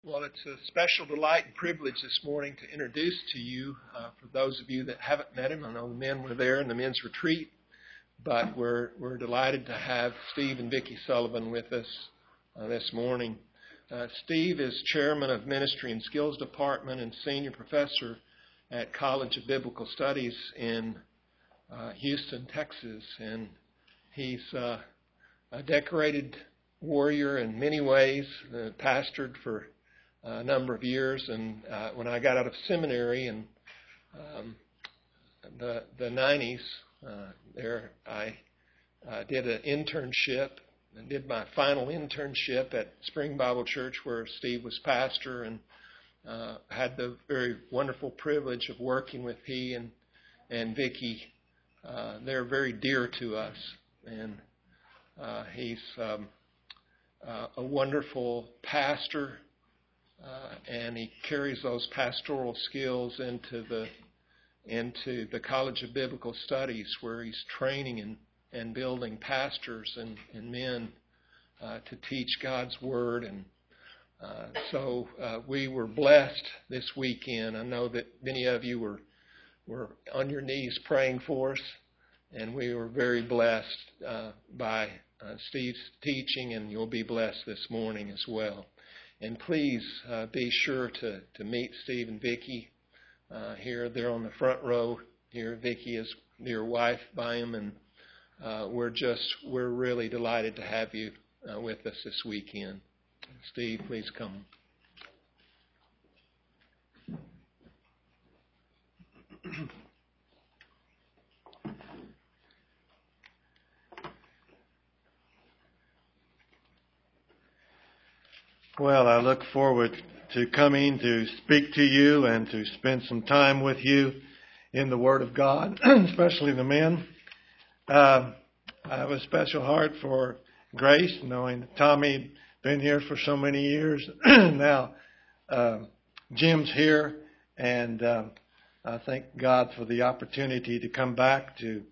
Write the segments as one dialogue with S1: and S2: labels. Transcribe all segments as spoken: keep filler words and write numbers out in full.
S1: Well, it's a special delight and privilege this morning to introduce to you, uh, for those of you that haven't met him. I know the men were there in the men's retreat, but we're we're delighted to have Steve and Vicki Sullivan with us uh, this morning. Uh, Steve is chairman of Ministry and Skills Department and senior professor at College of Biblical Studies in uh, Houston, Texas, and he's uh, a decorated warrior in many ways, uh, pastored for a number of years, and uh, when I got out of seminary in um, the the nineties, uh, there I uh, did an internship and did my final internship at Spring Bible Church, where Steve was pastor, and uh, had the very wonderful privilege of working with he and and Vicki. Uh, they're very dear to us, and uh, he's um, uh, a wonderful pastor. Uh, and he carries those pastoral skills into the into the College of Biblical Studies, where he's training and, and building pastors and, and men uh, to teach God's Word. And uh, so uh, we were blessed this weekend. I know that many of you were were on your knees praying for us, and we were very blessed uh, by uh, Steve's teaching, and you'll be blessed this morning as well. And please uh, be sure to, to meet Steve and Vicki uh, here. They're on the front row here. Vicki is your wife by him, and uh, we're just we're really delighted to have you uh, with us this weekend. Steve, please come.
S2: Well, I look forward to coming to speak to you and to spend some time with you in the Word of God, especially the men. Uh, I have a special heart for Grace, knowing that Tommy been here for so many years. Now, uh, Jim's here, and uh, I thank God for the opportunity to come back to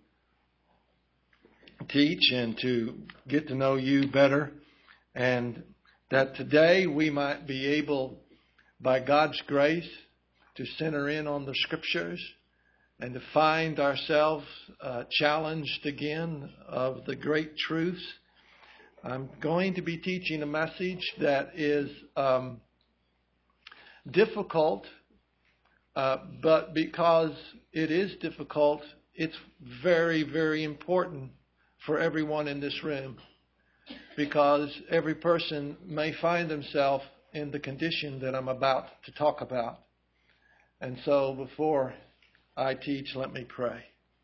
S2: teach and to get to know you better, and that today we might be able, by God's grace, to center in on the Scriptures and to find ourselves uh, challenged again of the great truths. I'm going to be teaching a message that is um, difficult, uh, but because it is difficult, it's very, very important for everyone in this room. Because every person may find themselves in the condition that I'm about to talk about. And so before I teach, let me pray.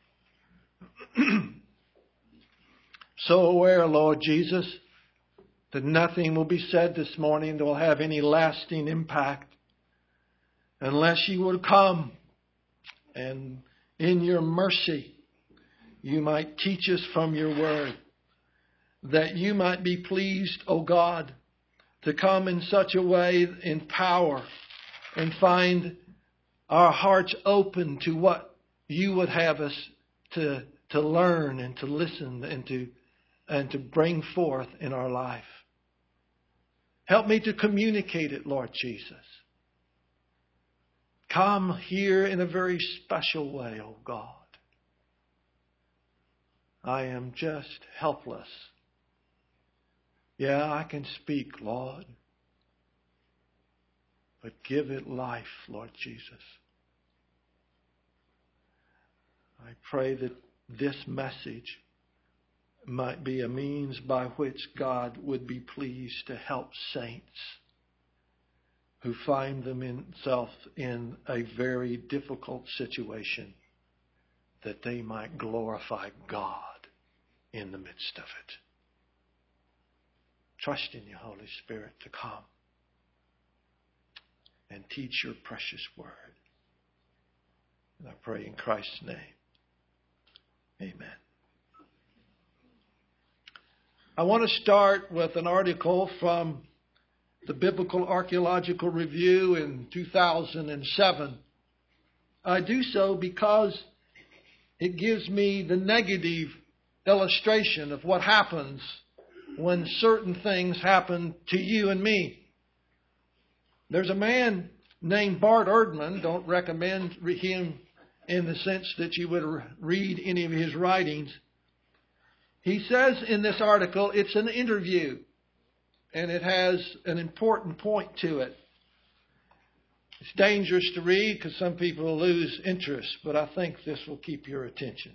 S2: So aware, Lord Jesus, that nothing will be said this morning that will have any lasting impact unless you would come and in your mercy you might teach us from your word. That you might be pleased, O God, to come in such a way in power and find our hearts open to what you would have us to, to learn and to listen and to, and to bring forth in our life. Help me to communicate it, Lord Jesus. Come here in a very special way, O God. I am just helpless. Yeah, I can speak, Lord. But give it life, Lord Jesus. I pray that this message might be a means by which God would be pleased to help saints who find themselves in a very difficult situation, that they might glorify God in the midst of it. Trust in you, Holy Spirit, to come and teach your precious word. And I pray in Christ's name. Amen. I want to start with an article from the Biblical Archaeological Review in two thousand seven. I do so because it gives me the negative illustration of what happens when certain things happen to you and me. There's a man named Bart Ehrman. Don't recommend him in the sense that you would read any of his writings. He says in this article, it's an interview, and it has an important point to it. It's dangerous to read because some people will lose interest, but I think this will keep your attention.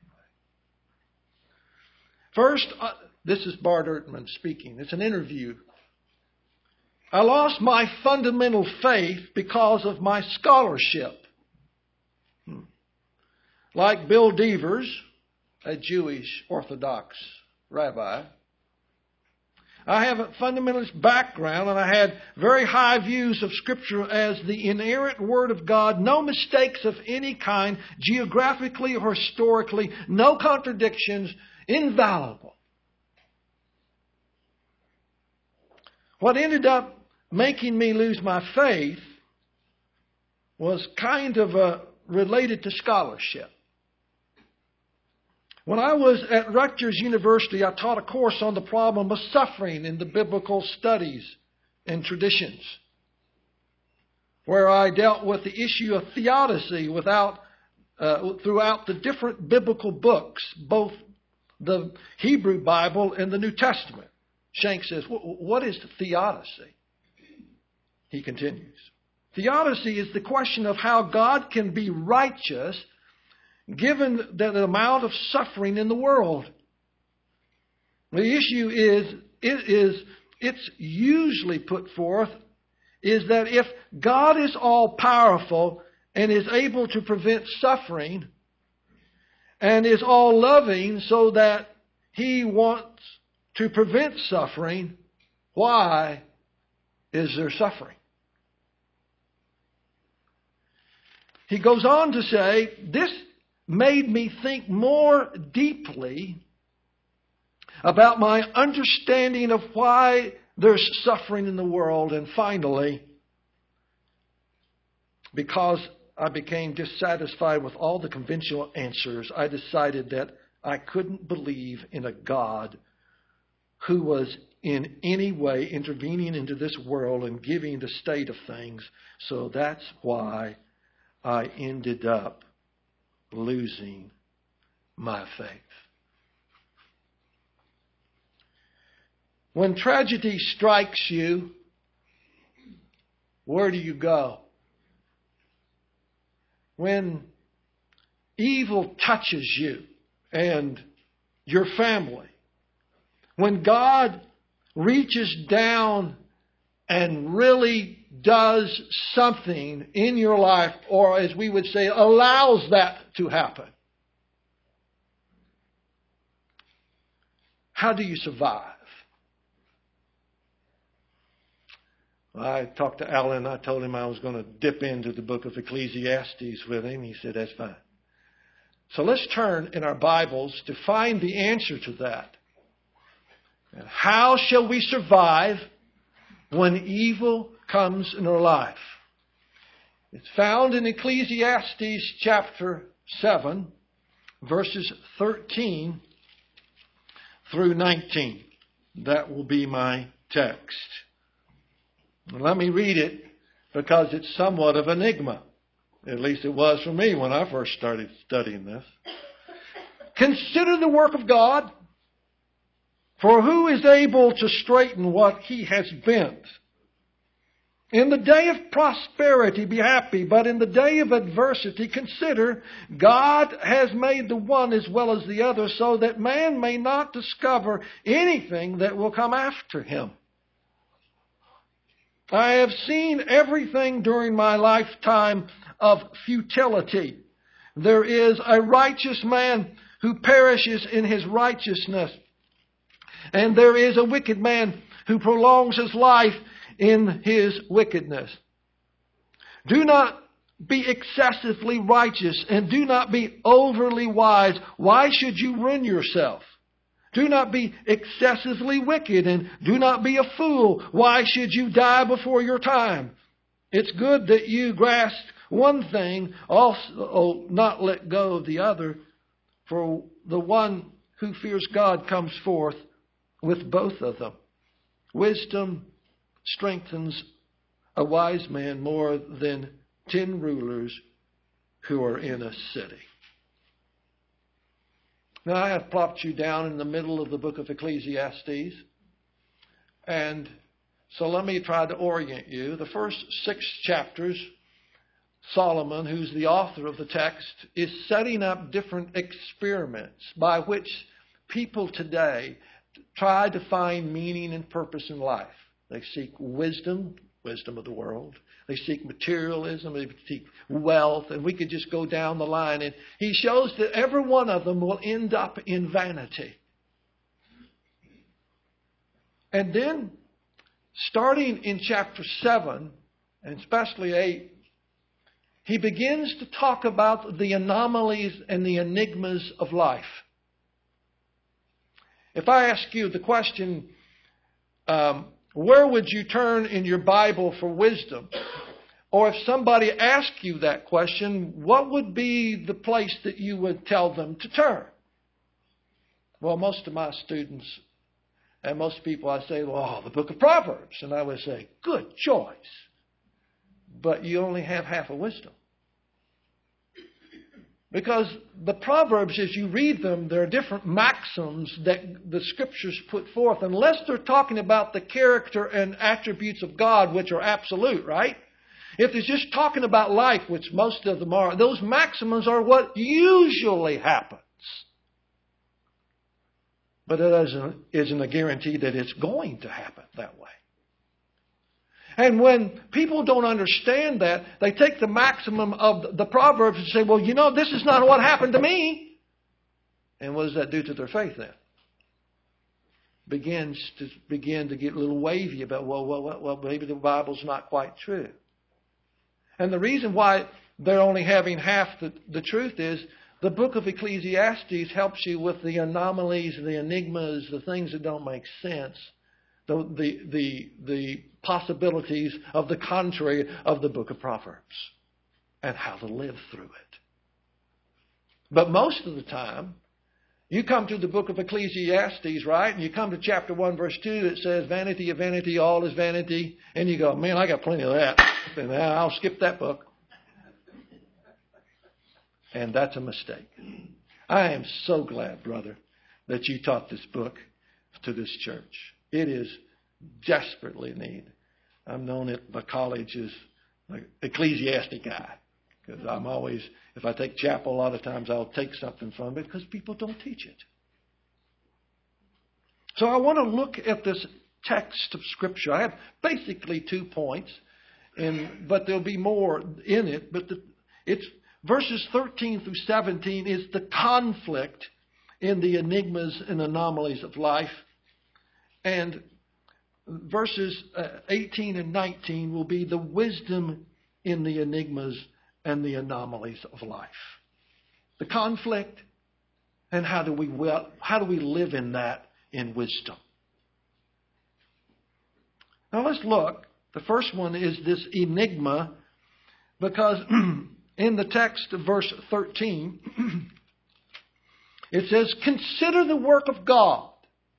S2: First, uh, this is Bart Ehrman speaking. It's an interview. I lost my fundamental faith because of my scholarship. Hmm. Like Bill Devers, a Jewish Orthodox rabbi, I have a fundamentalist background, and I had very high views of Scripture as the inerrant Word of God, no mistakes of any kind, geographically or historically, no contradictions, infallible. What ended up making me lose my faith was kind of uh, related to scholarship. When I was at Rutgers University, I taught a course on the problem of suffering in the biblical studies and traditions, where I dealt with the issue of theodicy without, uh, throughout the different biblical books, both the Hebrew Bible and the New Testament. Shank says, what is theodicy? He continues. Theodicy is the question of how God can be righteous given the amount of suffering in the world. The issue is, it is, it's usually put forth, is that if God is all powerful and is able to prevent suffering and is all loving so that He wants to prevent suffering, why is there suffering? He goes on to say, this made me think more deeply about my understanding of why there's suffering in the world. And finally, because I became dissatisfied with all the conventional answers, I decided that I couldn't believe in a God who was in any way intervening into this world and giving the state of things. So that's why I ended up losing my faith. When tragedy strikes you, where do you go? When evil touches you and your family, when God reaches down and really does something in your life, or as we would say, allows that to happen, how do you survive? I talked to Alan. I told him I was going to dip into the book of Ecclesiastes with him. He said, that's fine. So let's turn in our Bibles to find the answer to that. And how shall we survive when evil comes in our life? It's found in Ecclesiastes chapter seven, verses thirteen through nineteen. That will be my text. Let me read it because it's somewhat of an enigma. At least it was for me when I first started studying this. Consider the work of God, for who is able to straighten what He has bent? In the day of prosperity be happy, but in the day of adversity consider, God has made the one as well as the other, so that man may not discover anything that will come after him. I have seen everything during my lifetime of futility. There is a righteous man who perishes in his righteousness, and there is a wicked man who prolongs his life in his wickedness. Do not be excessively righteous, and do not be overly wise. Why should you ruin yourself? Do not be excessively wicked, and do not be a fool. Why should you die before your time? It's good that you grasp one thing, also not let go of the other. For the one who fears God comes forth with both of them. Wisdom strengthens a wise man more than ten rulers who are in a city. Now, I have plopped you down in the middle of the book of Ecclesiastes. And so let me try to orient you. The first six chapters, Solomon, who's the author of the text, is setting up different experiments by which people today try to find meaning and purpose in life. They seek wisdom, wisdom of the world. They seek materialism, they seek wealth, and we could just go down the line. And he shows that every one of them will end up in vanity. And then, starting in chapter seven, and especially eight, he begins to talk about the anomalies and the enigmas of life. If I ask you the question, um, where would you turn in your Bible for wisdom? Or if somebody asked you that question, what would be the place that you would tell them to turn? Well, most of my students and most people, I say, well, the book of Proverbs. And I would say, good choice. But you only have half of wisdom. Because the Proverbs, as you read them, there are different maxims that the Scriptures put forth. Unless they're talking about the character and attributes of God, which are absolute, right? If it's just talking about life, which most of them are, those maxims are what usually happens. But it isn't, isn't a guarantee that it's going to happen that way. And when people don't understand that, they take the maximum of the Proverbs and say, well, you know, this is not what happened to me. And what does that do to their faith then? Begins to begin to get a little wavy about, well, well, well, maybe the Bible's not quite true. And the reason why they're only having half the, the truth is the book of Ecclesiastes helps you with the anomalies, the enigmas, the things that don't make sense. The, the, the, the possibilities of the contrary of the book of Proverbs and how to live through it. But most of the time, you come to the book of Ecclesiastes, right? And you come to chapter one, verse two, that says, vanity of vanity, all is vanity. And you go, man, I got plenty of that. And I'll skip that book. And that's a mistake. I am so glad, brother, that you taught this book to this church. It is desperately needed. I'm known at my college as an ecclesiastic guy. Because I'm always, if I take chapel, a lot of times I'll take something from it because people don't teach it. So I want to look at this text of Scripture. I have basically two points, and but there'll be more in it. But the, it's verses thirteen through seventeen is the conflict in the enigmas and anomalies of life. And verses eighteen and nineteen will be the wisdom in the enigmas and the anomalies of life. The conflict, and how do we how do we live in that in wisdom? Now let's look. The first one is this enigma, because in the text of verse thirteen, it says, consider the work of God.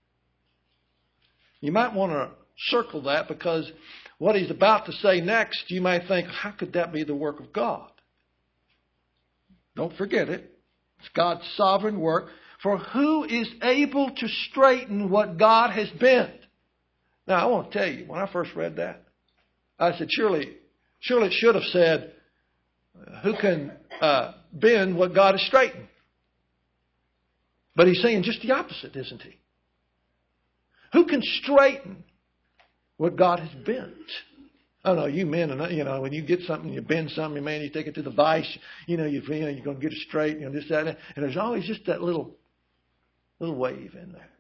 S2: You might want to circle that, because what he's about to say next, you might think, how could that be the work of God? Don't forget it. It's God's sovereign work. For who is able to straighten what God has bent? Now, I want to tell you, when I first read that, I said, surely, surely it should have said, who can uh, bend what God has straightened? But he's saying just the opposite, isn't he? Who can straighten what God has bent? I don't know, you men, you know, when you get something, you bend something, man, you take it to the vice, you know, you, you know, you're going to get it straight, you know, this, that, and there's always just that little, little wave in there.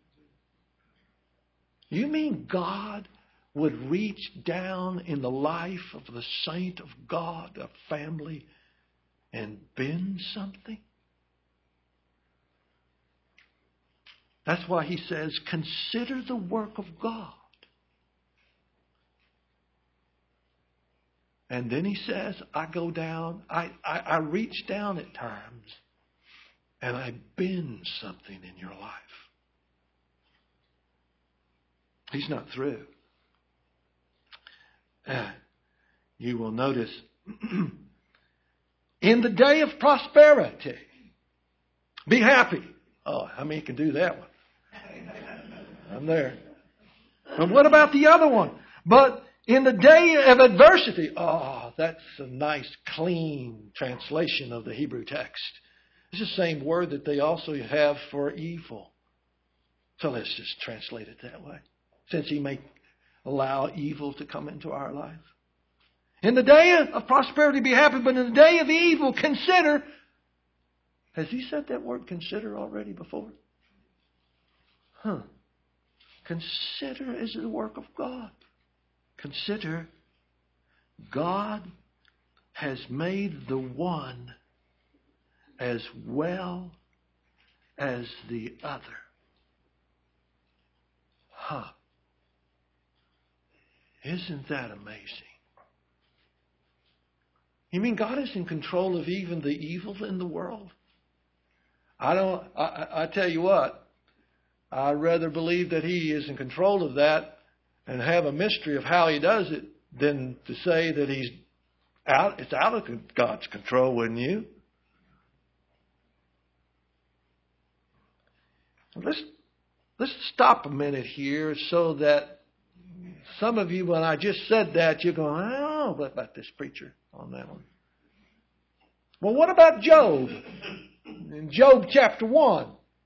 S2: You mean God would reach down in the life of the saint of God, a family, and bend something? That's why he says, consider the work of God. And then he says, I go down, I, I, I reach down at times, and I bend something in your life. He's not through. Uh, you will notice, in the day of prosperity, be happy. Oh, how many can do that one? I'm there. But what about the other one? But in the day of adversity, oh, that's a nice, clean translation of the Hebrew text. It's the same word that they also have for evil. So let's just translate it that way. Since He may allow evil to come into our life. In the day of prosperity, be happy. But in the day of evil, consider. Has He said that word consider already before? Huh. Consider is the work of God. Consider God has made the one as well as the other. Huh. Isn't that amazing? You mean God is in control of even the evil in the world? I don't, I, I tell you what, I'd rather believe that He is in control of that and have a mystery of how He does it than to say that He's out, it's out of God's control, wouldn't you? Let's, let's stop a minute here so that some of you, when I just said that, you're going, I don't know what about this preacher on that one. Well, what about Job? In Job chapter one.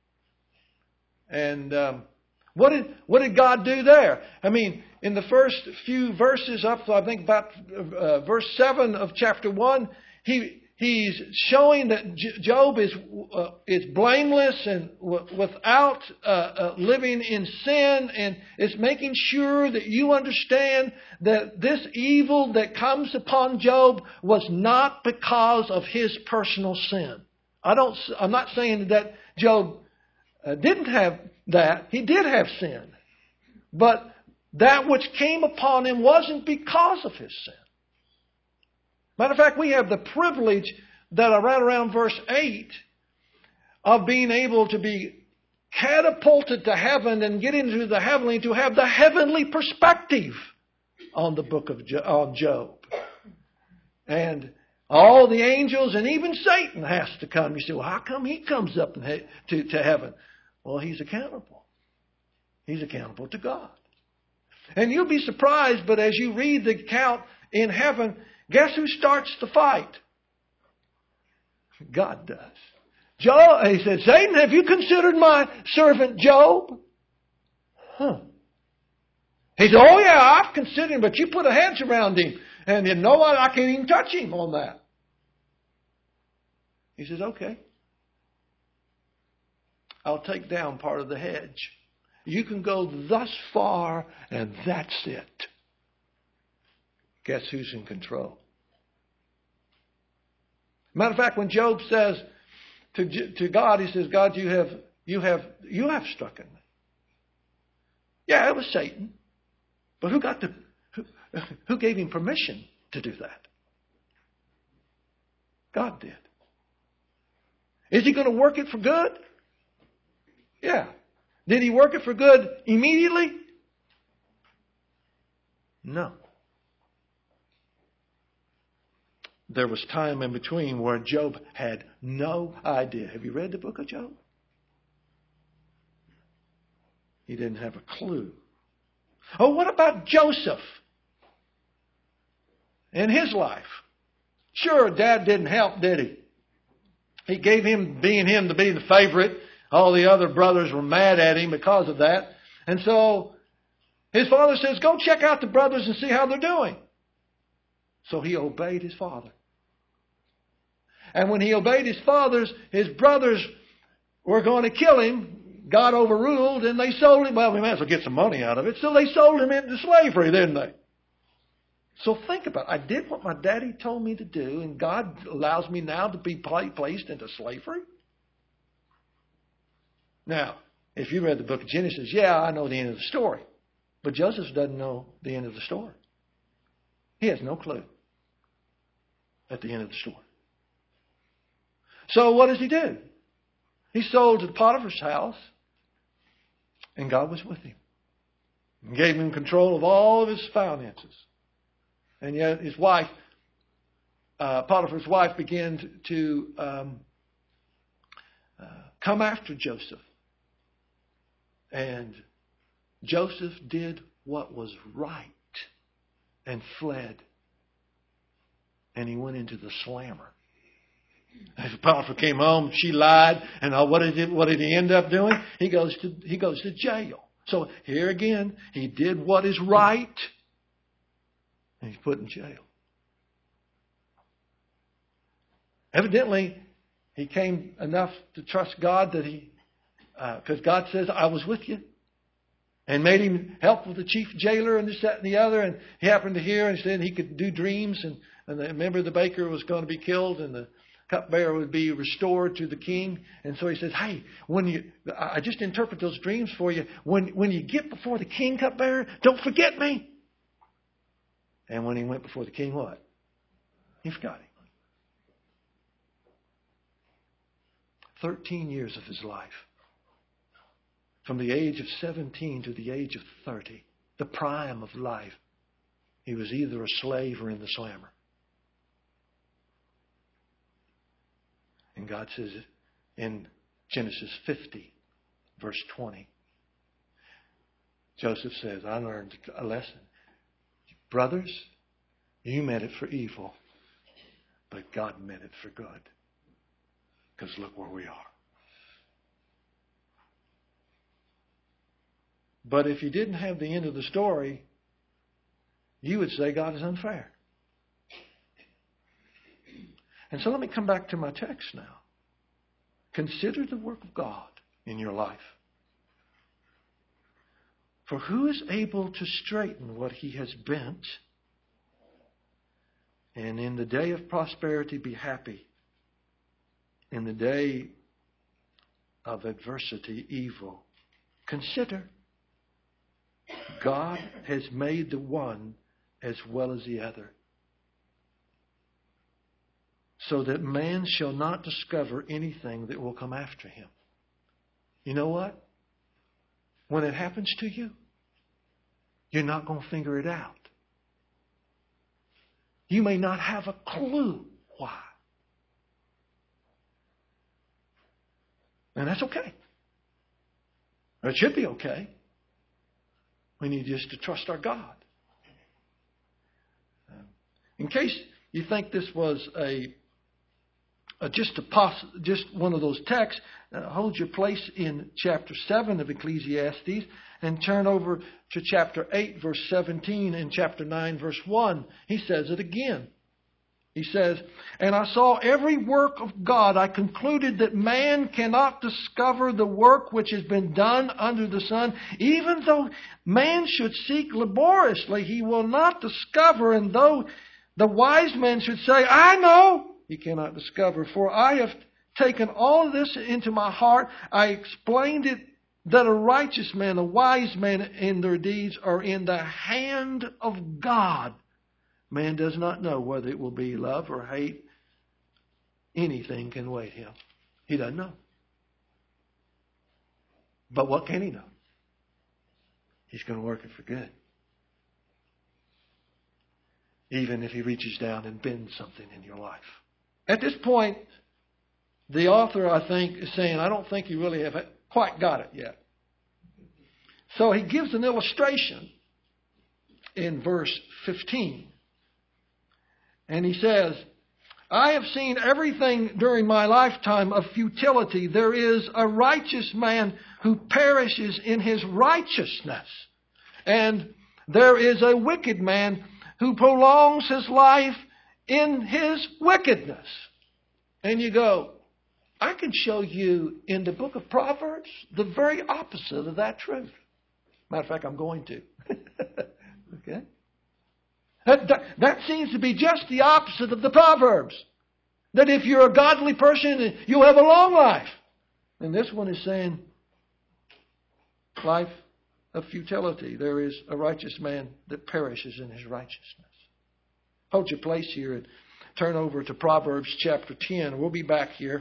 S2: And um, what did what did God do there? I mean, in the first few verses up to, I think, about uh, verse seven of chapter one, he he's showing that Job is uh, is blameless and w- without uh, uh, living in sin, and is making sure that you understand that this evil that comes upon Job was not because of his personal sin. I don't. I'm not saying that Job uh, didn't have that. He did have sin, but that which came upon him wasn't because of his sin. Matter of fact, we have the privilege that I read around verse eight of being able to be catapulted to heaven and get into the heavenly, to have the heavenly perspective on the book of jo- on Job. And all the angels and even Satan has to come. You say, well, how come he comes up to, to heaven? Well, he's accountable. He's accountable to God. And you'll be surprised, but as you read the account in heaven, guess who starts the fight? God does. Job, he said, Satan, have you considered my servant Job? Huh. He said, oh yeah, I've considered him, but you put a hedge around him. And you know what? I can't even touch him on that. He says, okay. I'll take down part of the hedge. You can go thus far, and that's it. Guess who's in control? Matter of fact, when Job says to, to God, he says, God, you have, you have, you have struck me. Yeah, it was Satan. But who got the, who, who gave him permission to do that? God did. Is He going to work it for good? Yeah. Did He work it for good immediately? No. There was time in between where Job had no idea. Have you read the book of Job? He didn't have a clue. Oh, what about Joseph in his life? Sure, Dad didn't help, did he? He gave him, being him to be the favorite. All the other brothers were mad at him because of that. And so his father says, go check out the brothers and see how they're doing. So he obeyed his father. And when he obeyed his fathers, his brothers were going to kill him. God overruled, and they sold him. Well, we might as well get some money out of it. So they sold him into slavery, didn't they? So think about it. I did what my daddy told me to do, and God allows me now to be placed into slavery? Now, if you read the book of Genesis, yeah, I know the end of the story. But Joseph doesn't know the end of the story. He has no clue at the end of the story. So what does he do? He sold to Potiphar's house, and God was with him. And gave him control of all of his finances. And yet his wife, uh, Potiphar's wife, began to um, uh, come after Joseph. And Joseph did what was right and fled. And he went into the slammer. As Potiphar came home, she lied, and uh, what did he, what did he end up doing? He goes to he goes to jail. So here again, he did what is right, and he's put in jail. Evidently, he came enough to trust God that he, because uh, God says, "I was with you," and made him help with the chief jailer and this, that, and the other. And he happened to hear and said he could do dreams, and and the, remember the baker was going to be killed, and the cupbearer would be restored to the king. And so he says, hey, when you, I just interpret those dreams for you. When, when you get before the king, cupbearer, don't forget me. And when he went before the king, what? He forgot him. Thirteen years of his life. From the age of seventeen to the age of thirty. The prime of life. He was either a slave or in the slammer. And God says it in Genesis fifty, verse twenty. Joseph says, I learned a lesson. Brothers, you meant it for evil, but God meant it for good. Because look where we are. But if you didn't have the end of the story, you would say God is unfair. And so let me come back to my text now. Consider the work of God in your life. For who is able to straighten what he has bent, and in the day of prosperity be happy, in the day of adversity evil? Consider, God has made the one as well as the other, so that man shall not discover anything that will come after him. You know what? When it happens to you, you're not going to figure it out. You may not have a clue why. And that's okay. Or it should be okay. We need just to trust our God. In case you think this was a Uh, just, to poss- just one of those texts, uh, hold your place in chapter seven of Ecclesiastes and turn over to chapter eight, verse seventeen, and chapter nine, verse one. He says it again. He says, and I saw every work of God. I concluded that man cannot discover the work which has been done under the sun. Even though man should seek laboriously, he will not discover. And though the wise man should say, I know, he cannot discover. For I have taken all this into my heart. I explained it that a righteous man, a wise man in their deeds are in the hand of God. Man does not know whether it will be love or hate. Anything can wait him. He doesn't know. But what can he know? He's going to work it for good. Even if he reaches down and bends something in your life. At this point, the author, I think, is saying, I don't think you really have quite got it yet. So he gives an illustration in verse fifteen. And he says, I have seen everything during my lifetime of futility. There is a righteous man who perishes in his righteousness. And there is a wicked man who prolongs his life in his wickedness. And you go, I can show you in the book of Proverbs the very opposite of that truth. Matter of fact, I'm going to. Okay? That, that, that seems to be just the opposite of the Proverbs. That if you're a godly person, you'll have a long life. And this one is saying, life of futility. There is a righteous man that perishes in his righteousness. Hold your place here and turn over to Proverbs chapter ten. We'll be back here.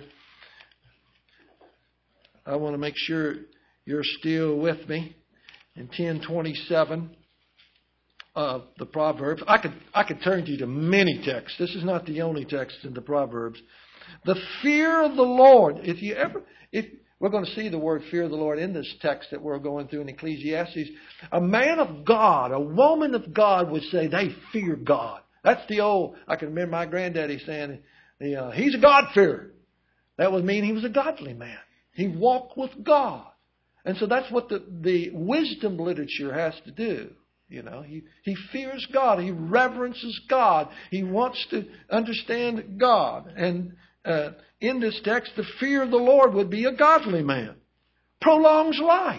S2: I want to make sure you're still with me. In ten twenty-seven, of the Proverbs. I could I could turn you to many texts. This is not the only text in the Proverbs. The fear of the Lord. If you ever, if we're going to see the word fear of the Lord in this text that we're going through in Ecclesiastes, a man of God, a woman of God would say they fear God. That's the old. I can remember my granddaddy saying, you know, he's a God-fearer. That would mean he was a godly man. He walked with God. And so that's what the, the wisdom literature has to do. You know, he, he fears God. He reverences God. He wants to understand God. And uh, in this text, the fear of the Lord would be a godly man. Prolongs life.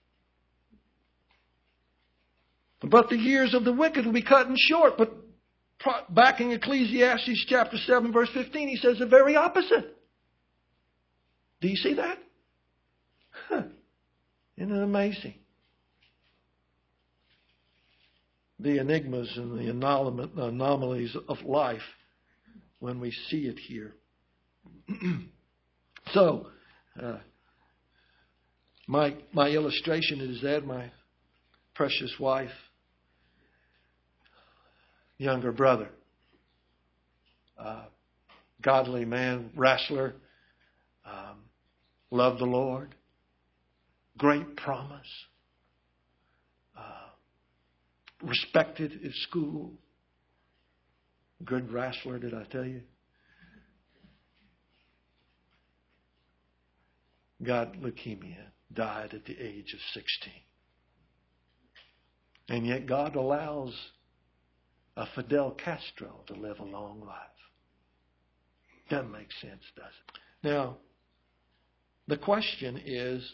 S2: But the years of the wicked will be cut short. But back in Ecclesiastes chapter seven, verse fifteen, he says the very opposite. Do you see that? Huh. Isn't it amazing? The enigmas and the anomalies of life when we see it here. So, uh, my my illustration is that my precious wife, younger brother, uh, godly man, wrestler, um, loved the Lord, great promise, uh, respected at school, good wrestler, did I tell you? Got leukemia, died at the age of sixteen. And yet God allows a Fidel Castro to live a long life. Doesn't make sense, does it? Now, the question is,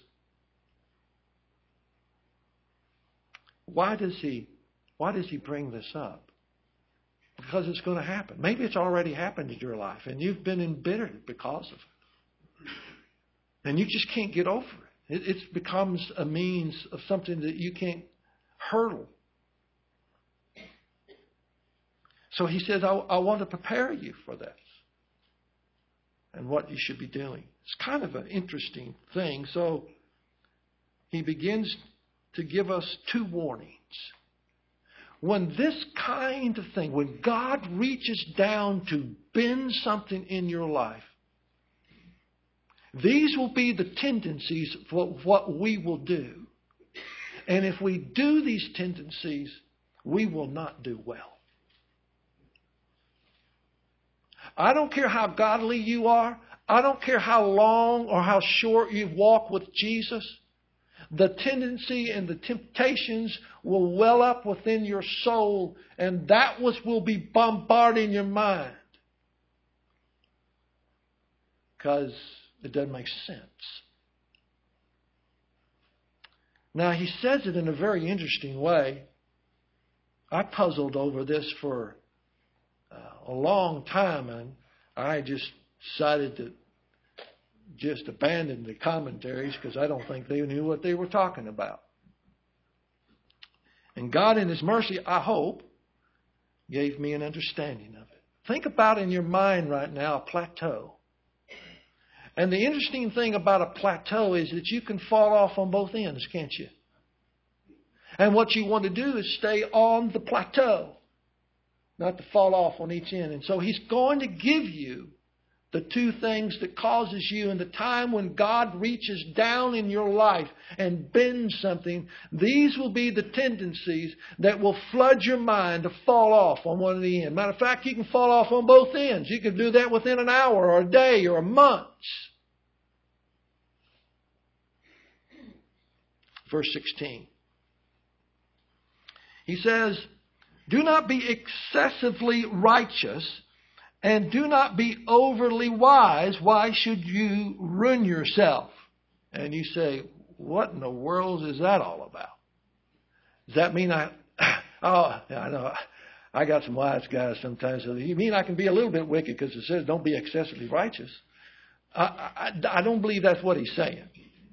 S2: why does he, why does he bring this up? Because it's going to happen. Maybe it's already happened in your life, and you've been embittered because of it. And you just can't get over it. It, it becomes a means of something that you can't hurdle. So he says, I, I want to prepare you for this and what you should be doing. It's kind of an interesting thing. So he begins to give us two warnings. When this kind of thing, when God reaches down to bend something in your life, these will be the tendencies for what we will do. And if we do these tendencies, we will not do well. I don't care how godly you are. I don't care how long or how short you've walked with Jesus. The tendency and the temptations will well up within your soul, and that was will be bombarding your mind. Because it doesn't make sense. Now, he says it in a very interesting way. I puzzled over this for uh, a long time, and I just decided to just abandon the commentaries because I don't think they knew what they were talking about. And God, in His mercy, I hope, gave me an understanding of it. Think about in your mind right now a plateau. And the interesting thing about a plateau is that you can fall off on both ends, can't you? And what you want to do is stay on the plateau, not to fall off on each end. And so He's going to give you the two things that causes you in the time when God reaches down in your life and bends something. These will be the tendencies that will flood your mind to fall off on one of the ends. Matter of fact, you can fall off on both ends. You can do that within an hour or a day or a month. Verse sixteen. He says, do not be excessively righteous and do not be overly wise. Why should you ruin yourself? And you say, what in the world is that all about? Does that mean I, oh, I know, I got some wise guys sometimes. So you mean I can be a little bit wicked because it says don't be excessively righteous? I, I, I don't believe that's what he's saying.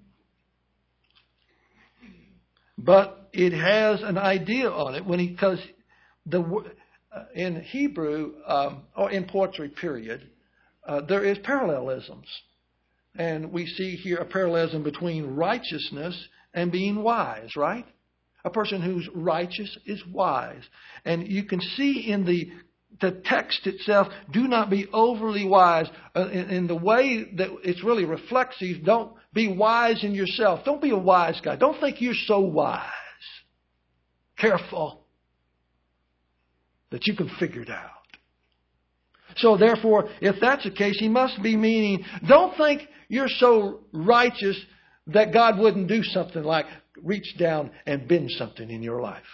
S2: But it has an idea on it when he, because the uh, in Hebrew um, or in poetry, period, uh, there is parallelisms, and we see here a parallelism between righteousness and being wise, right? A person who's righteous is wise. And you can see in the the text itself, do not be overly wise. Uh, in, in the way that it's really reflexive, don't be wise in yourself. Don't be a wise guy. Don't think you're so wise. Careful that you can figure it out. So therefore, if that's the case, he must be meaning, don't think you're so righteous that God wouldn't do something like reach down and bend something in your life.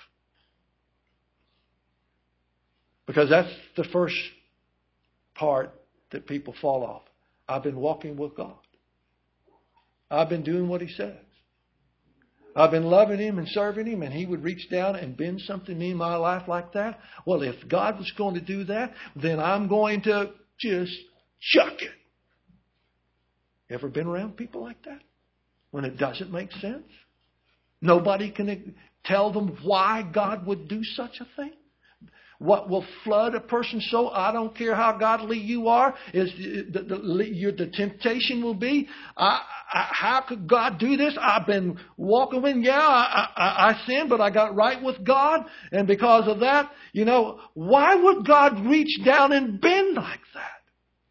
S2: Because that's the first part that people fall off. I've been walking with God. I've been doing what He says. I've been loving Him and serving Him, and He would reach down and bend something in my life like that. Well, if God was going to do that, then I'm going to just chuck it. Ever been around people like that? When it doesn't make sense? Nobody can tell them why God would do such a thing? What will flood a person's soul, I don't care how godly you are, is the, the, your, the temptation will be, I, I, how could God do this? I've been walking with Him. Yeah, I, I, I sinned, but I got right with God. And because of that, you know, why would God reach down and bend like that?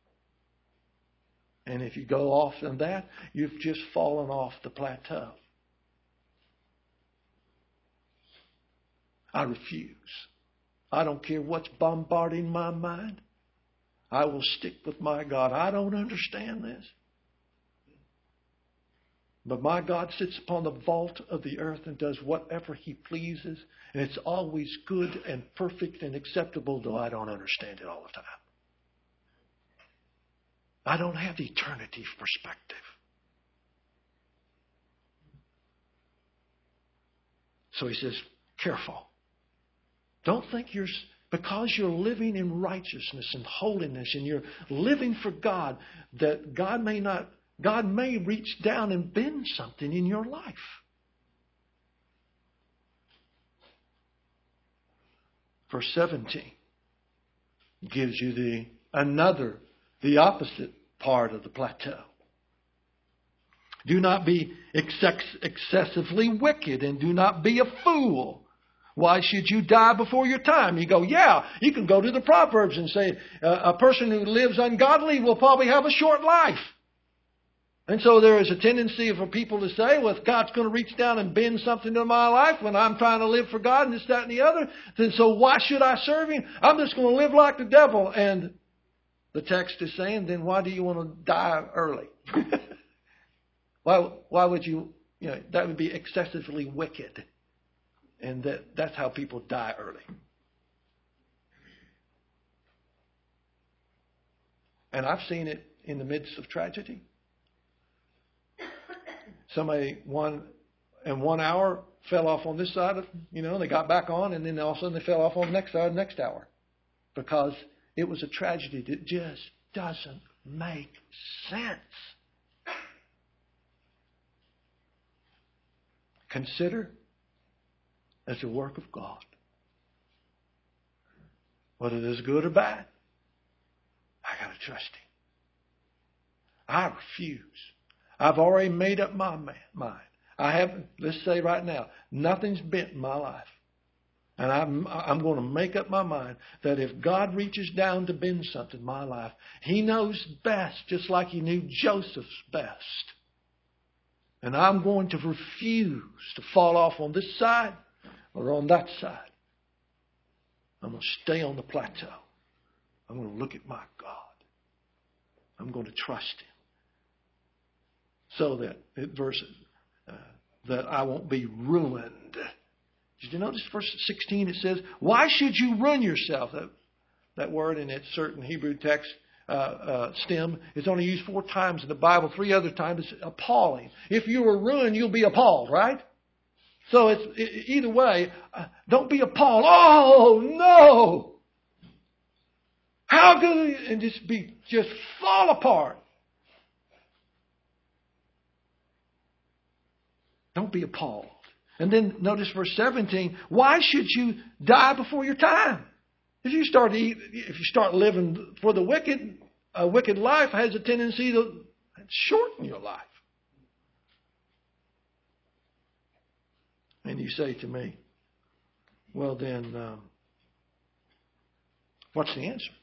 S2: And if you go off on that, you've just fallen off the plateau. I refuse. I don't care what's bombarding my mind. I will stick with my God. I don't understand this. But my God sits upon the vault of the earth and does whatever He pleases. And it's always good and perfect and acceptable, though I don't understand it all the time. I don't have the eternity perspective. So He says, careful. Don't think you're, because you're living in righteousness and holiness and you're living for God, that God may not, God may reach down and bend something in your life. Verse seventeen gives you the another, the opposite part of the plateau. Do not be ex- excessively wicked and do not be a fool. Why should you die before your time? You go, yeah, you can go to the Proverbs and say uh, a person who lives ungodly will probably have a short life. And so there is a tendency for people to say, well, if God's going to reach down and bend something in my life when I'm trying to live for God and this, that, and the other, then so why should I serve Him? I'm just going to live like the devil. And the text is saying, then why do you want to die early? why, why would you, you know, that would be excessively wicked. And that, that's how people die early. And I've seen it in the midst of tragedy. Somebody, one, in one hour, fell off on this side of, you know, they got back on, and then all of a sudden they fell off on the next side, next hour. Because it was a tragedy that just doesn't make sense. Consider as a work of God. Whether it is good or bad, I got to trust Him. I refuse. I've already made up my mind. I haven't, let's say right now, nothing's bent in my life. And I'm, I'm going to make up my mind that if God reaches down to bend something in my life, He knows best, just like He knew Joseph's best. And I'm going to refuse to fall off on this side or on that side. I'm going to stay on the plateau. I'm going to look at my God. I'm going to trust Him. So that, it verse, uh, that I won't be ruined. Did you notice verse sixteen? It says, why should you ruin yourself? That, that word in its certain Hebrew text, uh, uh, stem, is only used four times in the Bible. Three other times it's appalling. If you were ruined, you'll be appalled, right? So it's it, either way, uh, don't be appalled. Oh, no! How could it? And just be, just fall apart. Don't be appalled. And then notice verse seventeen. Why should you die before your time? If you start to eat, if you start living for the wicked, a wicked life has a tendency to shorten your life. And you say to me, well then, um, what's the answer?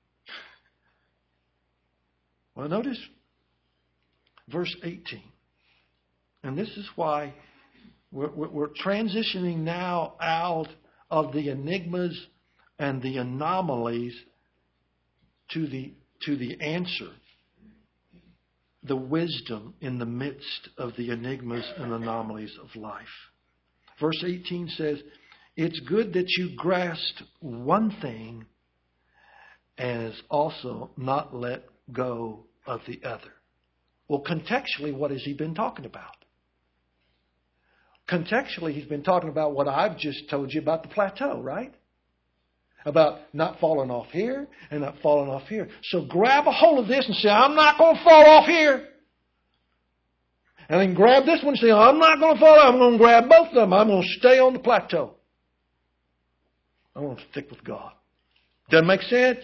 S2: Well, notice verse eighteen. And this is why we're, we're transitioning now out of the enigmas and the anomalies to the, to the answer. The wisdom in the midst of the enigmas and anomalies of life. Verse eighteen says, it's good that you grasped one thing as also not let go of the other. Well, contextually, what has he been talking about? Contextually, he's been talking about what I've just told you about the plateau, right? About not falling off here and not falling off here. So grab a hold of this and say, I'm not going to fall off here. And then grab this one and say, I'm not going to fall off. I'm going to grab both of them. I'm going to stay on the plateau. I'm going to stick with God. Doesn't make sense?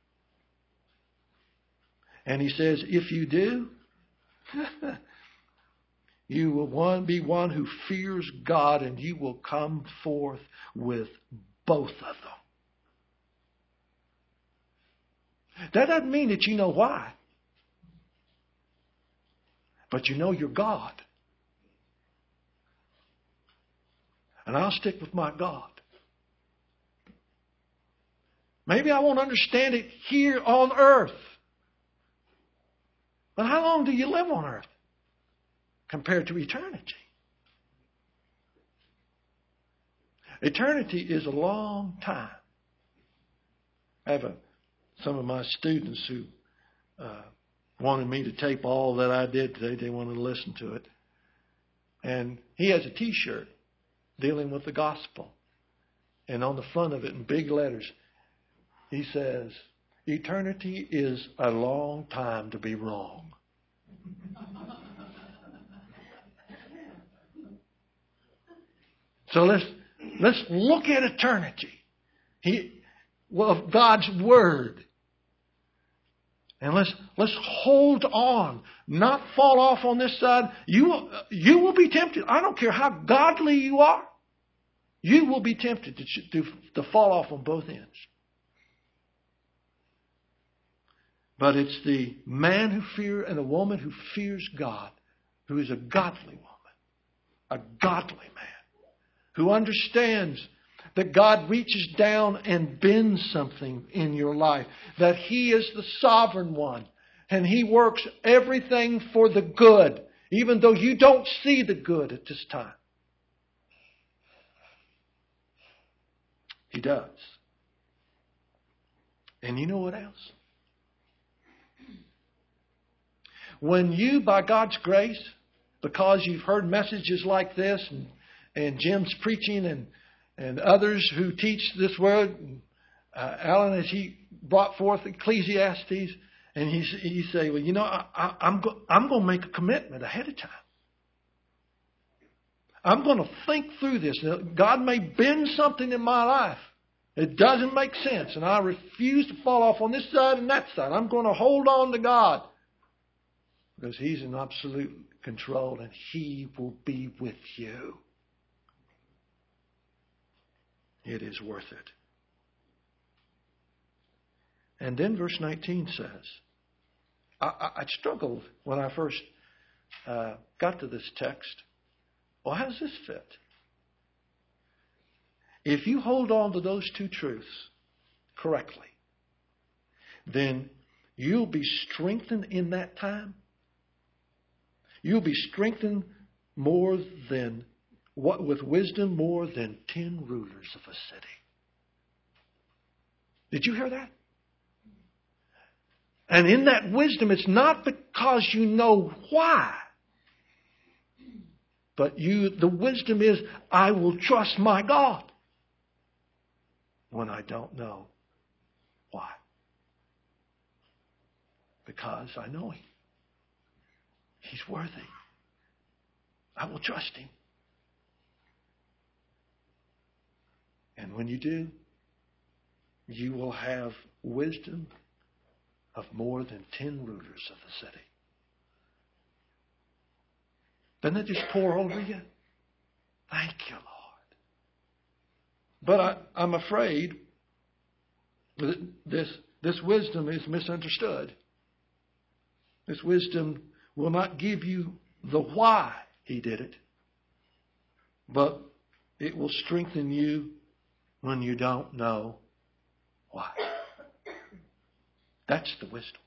S2: And he says, if you do, you will one be one who fears God, and you will come forth with both of them. That doesn't mean that you know why. But you know you're God. And I'll stick with my God. Maybe I won't understand it here on earth. But how long do you live on earth compared to eternity? Eternity is a long time. I have a, some of my students who uh, wanted me to tape all that I did today. They wanted to listen to it. And he has a T-shirt dealing with the gospel. And on the front of it in big letters, he says, eternity is a long time to be wrong. So let's let's look at eternity. He, well, God's Word. And let's let's hold on, not fall off on this side. You you will be tempted. I don't care how godly you are. You will be tempted to to, to fall off on both ends. But it's the man who fears and the woman who fears God, who is a godly woman, a godly man, who understands that God reaches down and bends something in your life, that He is the sovereign one, and He works everything for the good, even though you don't see the good at this time. He does. And you know what else? When you, by God's grace, because you've heard messages like this, and, and Jim's preaching, and, and others who teach this word, uh, Alan, as he brought forth Ecclesiastes, and he, he say, well, you know, I, I, I'm, go, I'm going to make a commitment ahead of time. I'm going to think through this. Now, God may bend something in my life. It doesn't make sense, and I refuse to fall off on this side and that side. I'm going to hold on to God. Because He's in absolute control, and He will be with you. It is worth it. And then verse nineteen says, I, I, I struggled when I first uh, got to this text. Well, how does this fit? If you hold on to those two truths correctly, then you'll be strengthened in that time. You'll be strengthened more than, what with wisdom, more than ten rulers of a city. Did you hear that? And in that wisdom, it's not because you know why. But you, the wisdom is, I will trust my God when I don't know why. Because I know Him. He's worthy. I will trust Him. And when you do, you will have wisdom of more than ten rulers of the city. Doesn't it just pour over you? Thank you, Lord. But I, I'm afraid that this, this wisdom is misunderstood. This wisdom will not give you the why he did it, but it will strengthen you when you don't know why. That's the wisdom.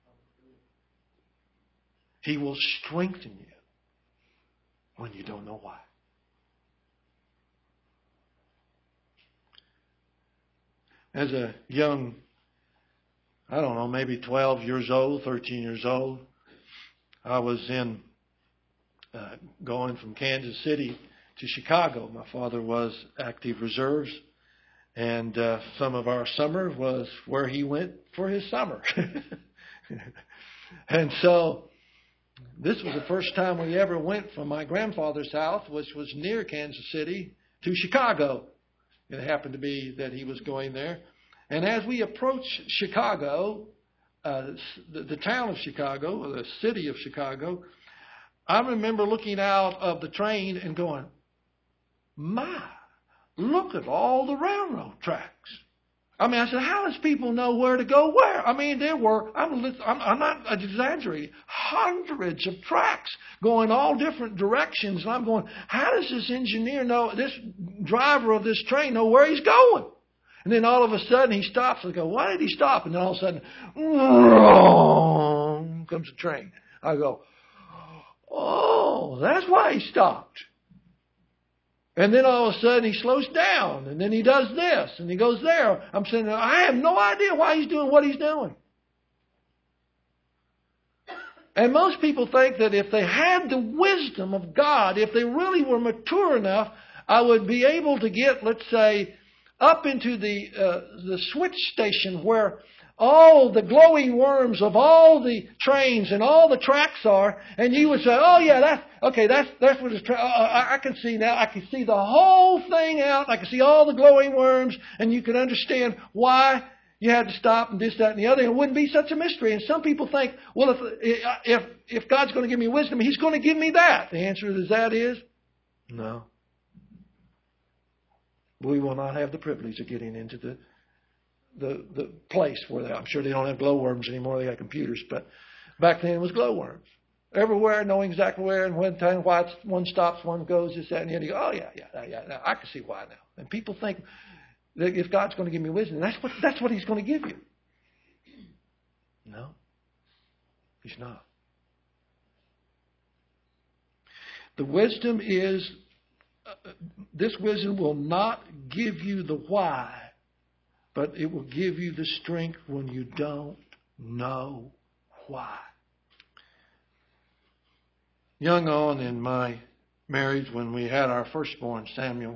S2: He will strengthen you when you don't know why. As a young, I don't know, maybe twelve years old, thirteen years old, I was in uh, going from Kansas City to Chicago. My father was active reserves, and uh, some of our summer was where he went for his summer. And so this was the first time we ever went from my grandfather's house, which was near Kansas City, to Chicago. It happened to be that he was going there. And as we approached Chicago, uh, the, the town of Chicago, or the city of Chicago, I remember looking out of the train and going, my, look at all the railroad tracks. I mean, I said, how does people know where to go where? I mean, there were, I'm, I'm, I'm not exaggerating, hundreds of tracks going all different directions. And I'm going, how does this engineer know, this driver of this train know where he's going? And then all of a sudden he stops and I go, why did he stop? And then all of a sudden, comes the train. I go, oh, that's why he stopped. And then all of a sudden he slows down, and then he does this, and he goes there. I'm saying, I have no idea why he's doing what he's doing. And most people think that if they had the wisdom of God, if they really were mature enough, I would be able to get, let's say, up into the uh, the switch station where all the glowing worms of all the trains and all the tracks are, and you would say, oh yeah, that's, okay, that's, that's what it's, tra- uh, I, I can see now, I can see the whole thing out, I can see all the glowing worms, and you can understand why you had to stop and this, that, and the other, and it wouldn't be such a mystery. And some people think, well, if, if, if God's going to give me wisdom, He's going to give me that. The answer to that is, no. We will not have the privilege of getting into the The, the place where they, I'm sure they don't have glowworms anymore. They got computers, but back then it was glowworms everywhere, knowing exactly where and when time, why one stops, one goes, this, that, and the other. You go, oh yeah, yeah, yeah. Now, I can see why now. And people think that if God's going to give me wisdom, that's what that's what He's going to give you. No, He's not. The wisdom is uh, this wisdom will not give you the why. But it will give you the strength when you don't know why. Young on in my marriage, when we had our firstborn, Samuel,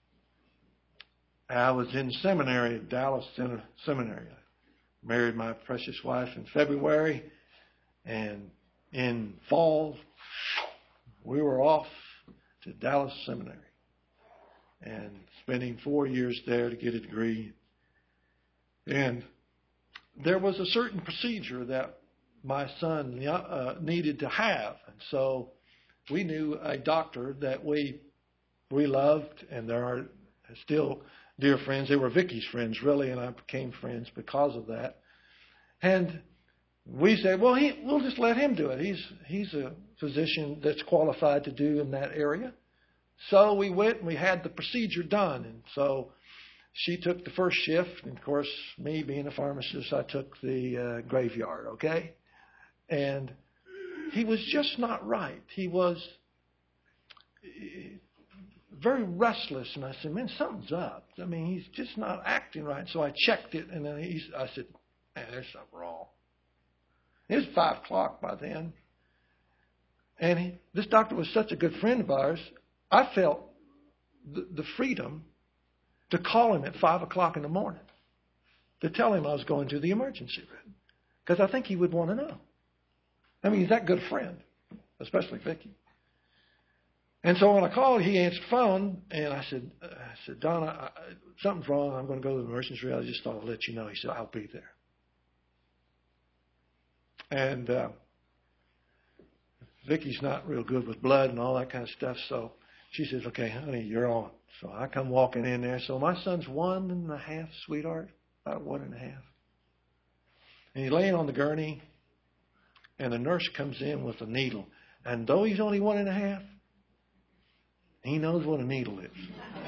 S2: I was in seminary at Dallas Seminary. I married my precious wife in February, and in fall, we were off to Dallas Seminary and spending four years there to get a degree. And there was a certain procedure that my son uh, needed to have. And so we knew a doctor that we we loved, and there are still dear friends. They were Vicky's friends, really, and I became friends because of that. And we said, well, he, we'll just let him do it. He's, he's a physician that's qualified to do in that area. So we went and we had the procedure done. And so she took the first shift, and of course, me being a pharmacist, I took the uh, graveyard, okay? And he was just not right. He was very restless, and I said, man, something's up. I mean, he's just not acting right. So I checked it, and then he's, I said, man, there's something wrong. It was five o'clock by then. And he, this doctor was such a good friend of ours, I felt the, the freedom to call him at five o'clock in the morning to tell him I was going to the emergency room, because I think he would want to know. I mean, he's that good a friend, especially Vicky. And so when I called, he answered the phone, and I said, I said, Donna, I, something's wrong. I'm going to go to the emergency room. I just thought I'd let you know. He said, I'll be there. And uh, Vicky's not real good with blood and all that kind of stuff, so She says, okay, honey, you're on. So I come walking in there. So my son's one and a half, sweetheart, about one and a half. And he's laying on the gurney, and the nurse comes in with a needle. And though he's only one and a half, he knows what a needle is.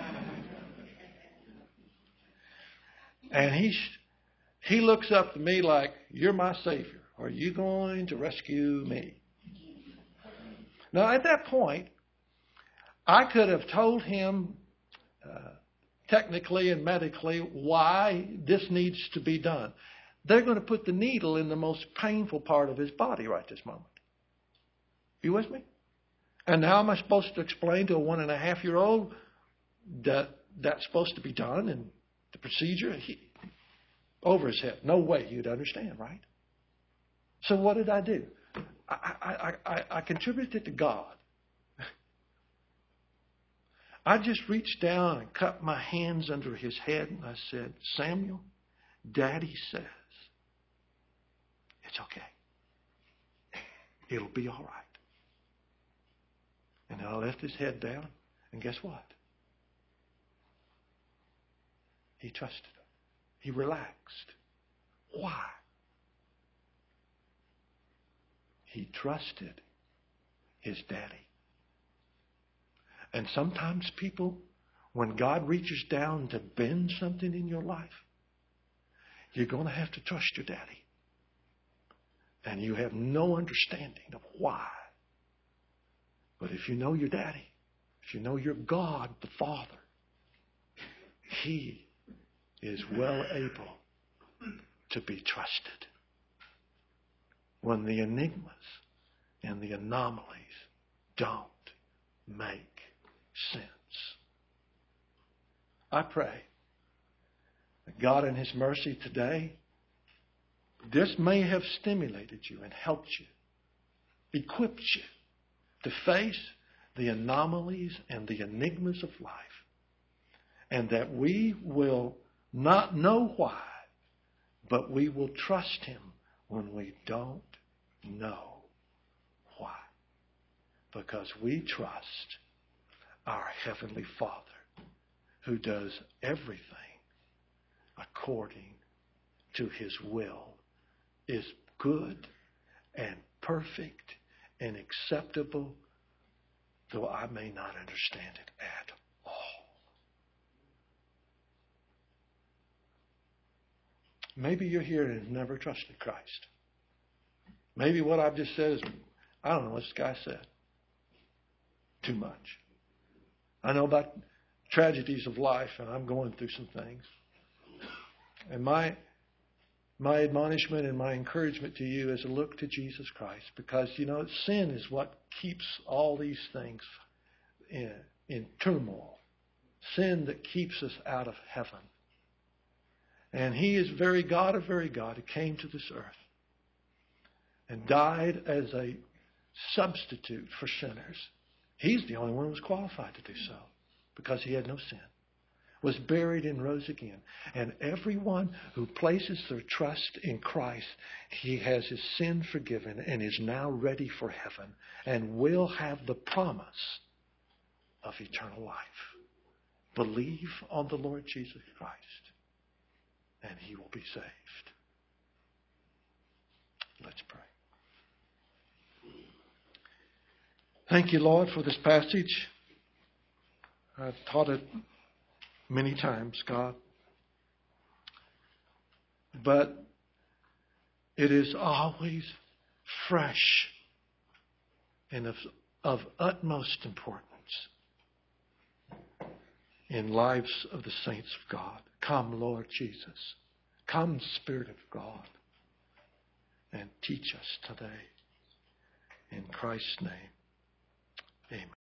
S2: And he, he looks up to me like, you're my Savior. Are you going to rescue me? Now, at that point, I could have told him uh, technically and medically why this needs to be done. They're going to put the needle in the most painful part of his body right this moment. You with me? And how am I supposed to explain to a one and a half year old that that's supposed to be done and the procedure? He, over his head. No way you'd understand, right? So what did I do? I, I, I, I contributed to God. I just reached down and cut my hands under his head and I said, Samuel, Daddy says it's okay. It'll be all right. And I left his head down, and guess what? He trusted him. He relaxed. Why? He trusted his daddy. And sometimes people, when God reaches down to bend something in your life, you're going to have to trust your daddy. And you have no understanding of why. But if you know your daddy, if you know your God, the Father, he is well able to be trusted. When the enigmas and the anomalies don't make sense. I pray that God in his mercy today, this may have stimulated you and helped you, equipped you to face the anomalies and the enigmas of life. And that we will not know why, but we will trust him when we don't know why. Because we trust our Heavenly Father who does everything according to his will, is good and perfect and acceptable, though I may not understand it at all. Maybe you're here and have never trusted Christ. Maybe what I've just said is, I don't know what this guy said. Too much. I know about tragedies of life, and I'm going through some things. And my my admonishment and my encouragement to you is to look to Jesus Christ, because, you know, sin is what keeps all these things in, in turmoil. Sin that keeps us out of heaven. And he is very God of very God who came to this earth and died as a substitute for sinners. He's the only one who was qualified to do so because he had no sin. Was buried and rose again. And everyone who places their trust in Christ, he has his sin forgiven and is now ready for heaven and will have the promise of eternal life. Believe on the Lord Jesus Christ and he will be saved. Let's pray. Thank you, Lord, for this passage. I've taught it many times, God. But it is always fresh and of, of utmost importance in lives of the saints of God. Come, Lord Jesus. Come, Spirit of God, and teach us today. In Christ's name, amen.